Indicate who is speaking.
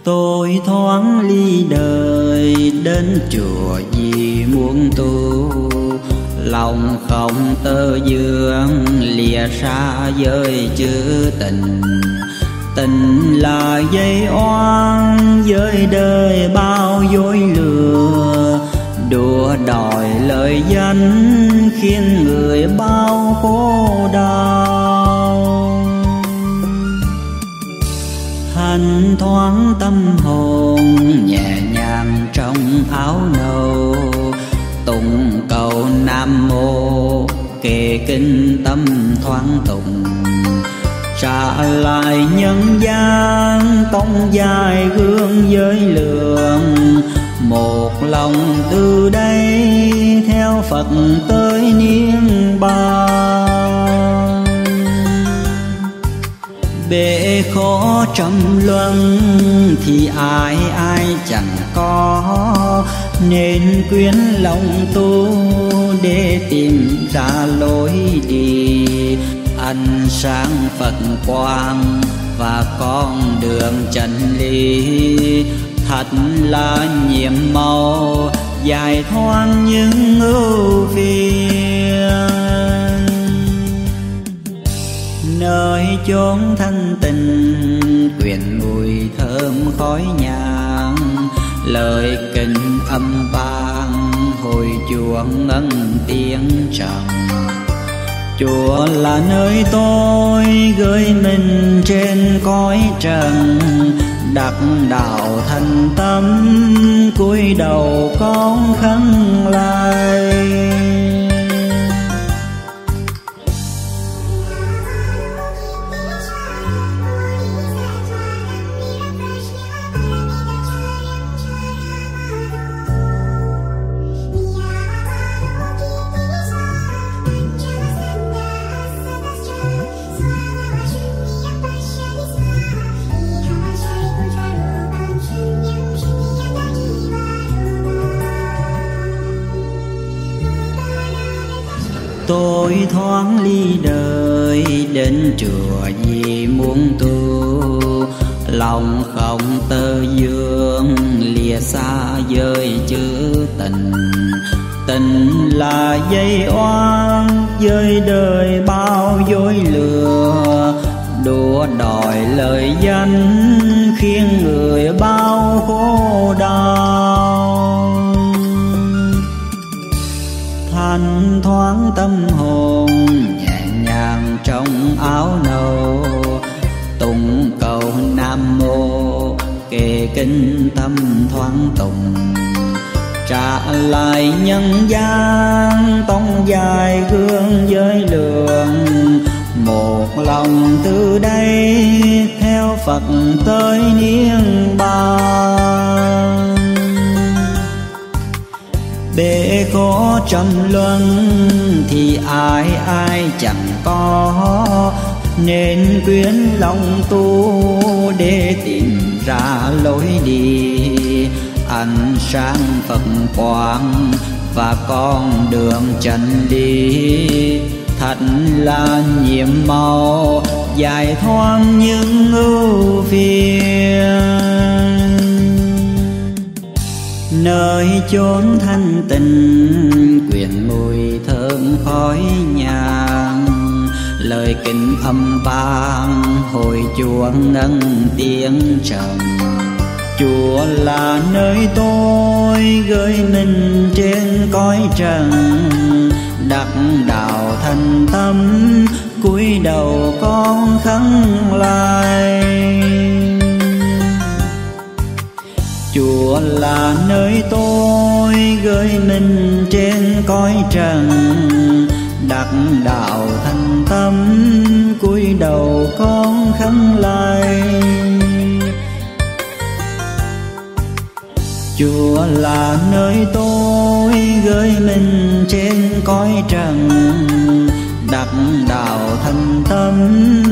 Speaker 1: Tôi thoáng ly đời đến chùa vì muốn tu, lòng không tơ vương lìa xa với chữ tình. Tình là dây oan với đời bao dối lừa, đùa đòi lời danh khiến người bao khổ đau. Thanh thoáng tâm hồn nhẹ nhàng trong áo nâu, tụng cầu Nam Mô kệ kinh tâm thoáng tụng. Trả lại nhân gian tông dài gương với lượng, một lòng từ đây theo Phật tới niết bàn. Bể khó trăm luân thì ai ai chẳng có, nên quyến lòng tu để tìm ra lối đi. Ánh sáng Phật quang và con đường chân lý, thật là nhiệm màu giải thoát những ưu phiền. Nơi chốn thanh tịnh quyện mùi thơm khói nhang, lời kinh âm vang hồi chuông ngân tiếng trầm. Chùa là nơi tôi gửi mình trên cõi trần, đắc đạo thành tâm cúi đầu con khấn lại. Tôi thoáng ly đời đến chùa vì muốn tu, lòng không tơ vương lìa xa với chữ tình. Tình là dây oan với đời bao dối lừa, đùa đòi lời danh khiến người bao khổ đau. Thanh thoáng tâm hồn nhẹ nhàng trong áo nâu, tụng cầu Nam Mô kệ kinh tâm thoáng tụng. Trả lại nhân gian tông dài gương với lượng, một lòng từ đây theo Phật tới niết bàn. Bể khổ trăm luân thì ai ai chẳng có, nên quyến lòng tu để tìm ra lối đi. Ánh sáng Phật quang và con đường chân lý, thật là nhiệm màu giải thoát những ưu phiền. Nơi chốn thanh tịnh quyện mùi thơm khói nhang, lời kinh âm vang hồi chuông ngân tiếng trầm. Chùa là nơi tôi gửi mình trên cõi trần, đắc đạo thành tâm cúi đầu con khấn lại. Chùa là nơi tôi gửi mình trên cõi trần, đắc đạo thành tâm cúi đầu con khấn lại. Chùa là nơi tôi gửi mình trên cõi trần, đắc đạo thành tâm